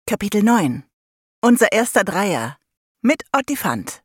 Kapitel 9. Unser erster Dreier. Mit Ottifant.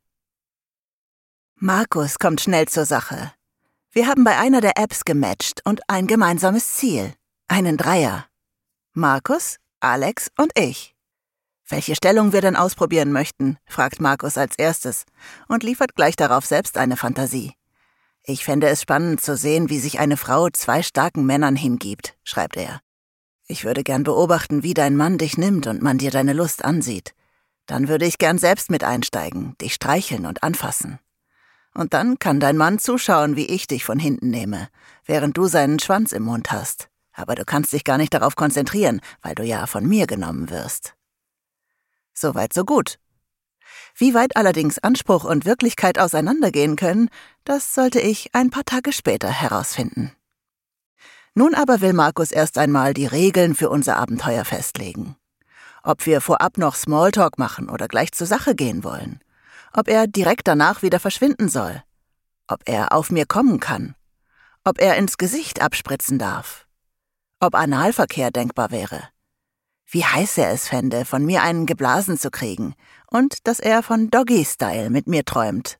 Markus kommt schnell zur Sache. Wir haben bei einer der Apps gematcht und ein gemeinsames Ziel. Einen Dreier. Markus, Alex und ich. Welche Stellung wir denn ausprobieren möchten, fragt Markus als erstes und liefert gleich darauf selbst eine Fantasie. Ich fände es spannend zu sehen, wie sich eine Frau 2 starken Männern hingibt, schreibt er. Ich würde gern beobachten, wie dein Mann dich nimmt und man dir deine Lust ansieht. Dann würde ich gern selbst mit einsteigen, dich streicheln und anfassen. Und dann kann dein Mann zuschauen, wie ich dich von hinten nehme, während du seinen Schwanz im Mund hast. Aber du kannst dich gar nicht darauf konzentrieren, weil du ja von mir genommen wirst. Soweit so gut. Wie weit allerdings Anspruch und Wirklichkeit auseinandergehen können, das sollte ich ein paar Tage später herausfinden. Nun aber will Markus erst einmal die Regeln für unser Abenteuer festlegen. Ob wir vorab noch Smalltalk machen oder gleich zur Sache gehen wollen. Ob er direkt danach wieder verschwinden soll. Ob er auf mir kommen kann. Ob er ins Gesicht abspritzen darf. Ob Analverkehr denkbar wäre. Wie heiß er es fände, von mir einen geblasen zu kriegen und dass er von Doggy-Style mit mir träumt.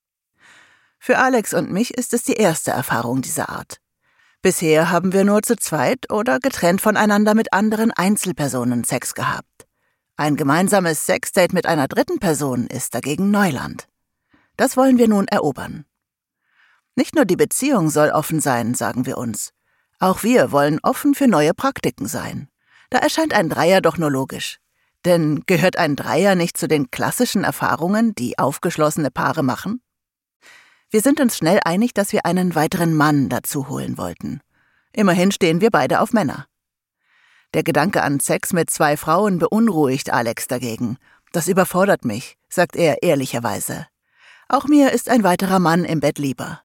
Für Alex und mich ist es die erste Erfahrung dieser Art. Bisher haben wir nur zu zweit oder getrennt voneinander mit anderen Einzelpersonen Sex gehabt. Ein gemeinsames Sexdate mit einer dritten Person ist dagegen Neuland. Das wollen wir nun erobern. Nicht nur die Beziehung soll offen sein, sagen wir uns. Auch wir wollen offen für neue Praktiken sein. Da erscheint ein Dreier doch nur logisch. Denn gehört ein Dreier nicht zu den klassischen Erfahrungen, die aufgeschlossene Paare machen? Wir sind uns schnell einig, dass wir einen weiteren Mann dazu holen wollten. Immerhin stehen wir beide auf Männer. Der Gedanke an Sex mit 2 Frauen beunruhigt Alex dagegen. Das überfordert mich, sagt er ehrlicherweise. Auch mir ist ein weiterer Mann im Bett lieber.